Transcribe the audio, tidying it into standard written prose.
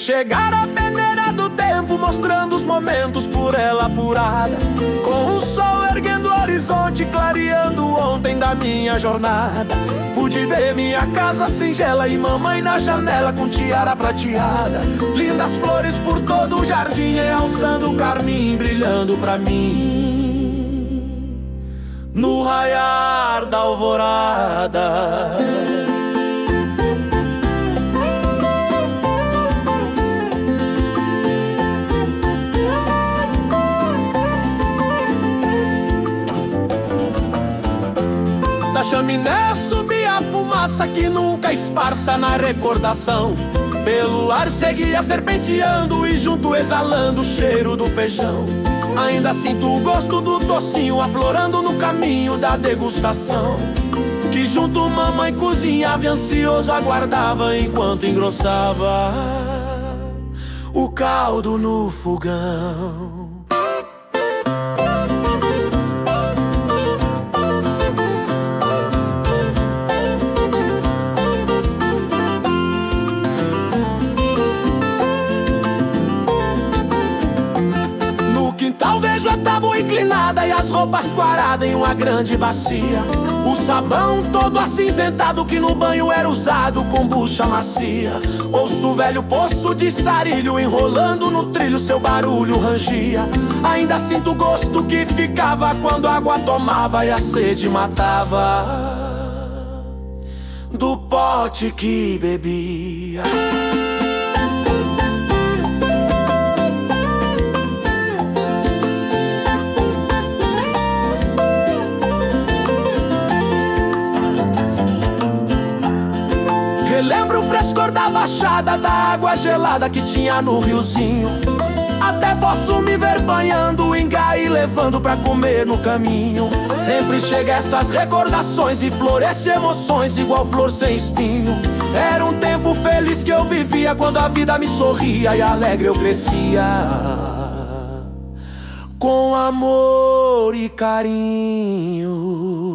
chegar a peneira do tempo, mostrando os momentos por ela apurada, com o sol erguendo o horizonte, clareando ontem da minha jornada. Pude ver minha casa singela e mamãe na janela com tiara prateada, lindas flores por todo o jardim, realçando o carmim, brilhando pra mim no raiar da alvorada. Da chaminé subia a fumaça que nunca esparça na recordação. Pelo ar seguia serpenteando e junto exalando o cheiro do feijão. Ainda sinto o gosto do tocinho aflorando no caminho da degustação, que junto mamãe cozinhava e ansioso aguardava enquanto engrossava o caldo no fogão. Vejo a tábua inclinada e as roupas quaradas em uma grande bacia, o sabão todo acinzentado que no banho era usado com bucha macia. Ouço o velho poço de sarilho enrolando no trilho, seu barulho rangia. Ainda sinto o gosto que ficava quando a água tomava e a sede matava do pote que bebia. Relembro o frescor da baixada, da água gelada que tinha no riozinho. Até posso me ver banhando, engai levando pra comer no caminho. Sempre chega essas recordações e floresce emoções igual flor sem espinho. Era um tempo feliz que eu vivia, quando a vida me sorria e alegre eu crescia, com amor e carinho.